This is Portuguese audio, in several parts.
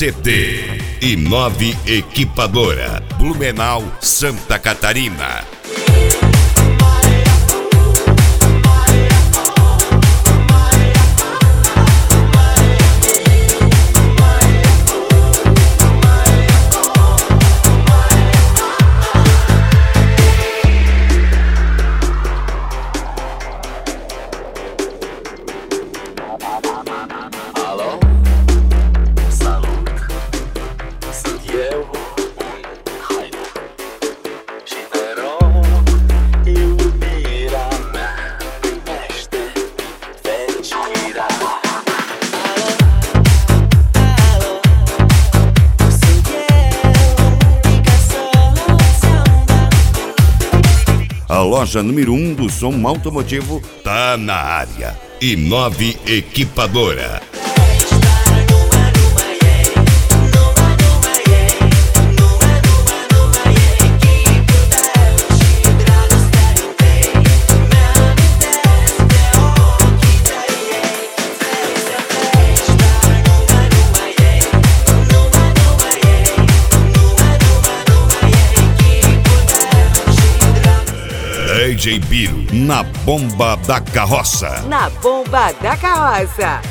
QT e 9 Equipadora, Blumenau, Santa Catarina. A loja número 1 do som automotivo tá na área. E 9 Equipadora. DJ Biro, na bomba da carroça. Na bomba da carroça.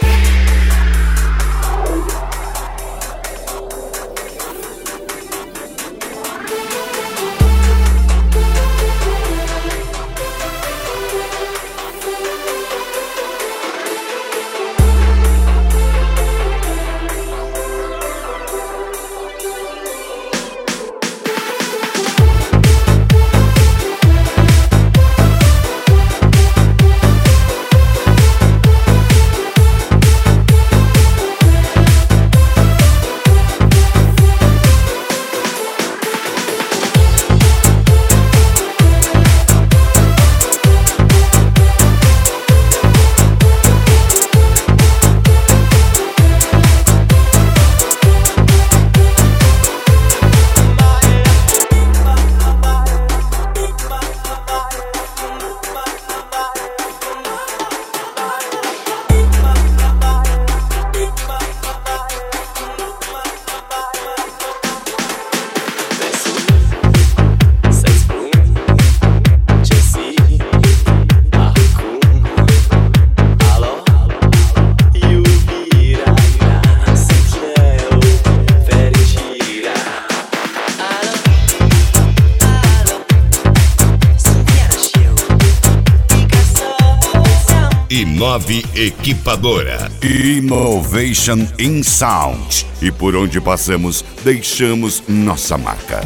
E 9 Equipadora. Innovation in Sound. E por onde passamos, deixamos nossa marca.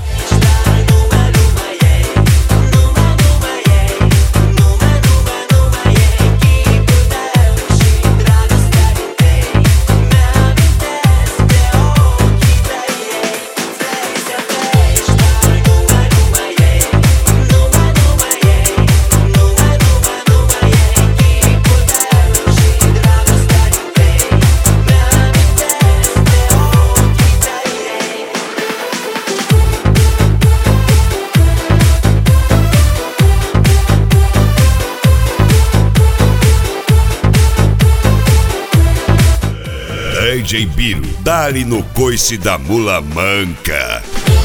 DJ Biro, dá-lhe no coice da mula manca.